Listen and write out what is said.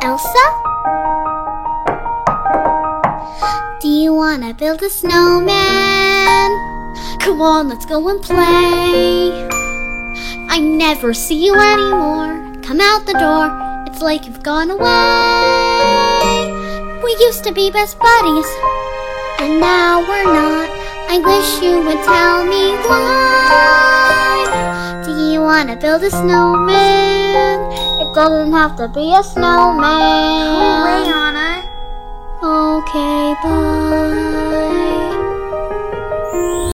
Elsa? Do you wanna build a snowman? Come on, let's go and play. I never see you anymore. Come out the door, it's like you've gone away. We used to be best buddies, and now we're not. I wish you would tell me why. Do you wanna build a snowman? It doesn't have to be a snowman. Go away, Anna. Okay, bye.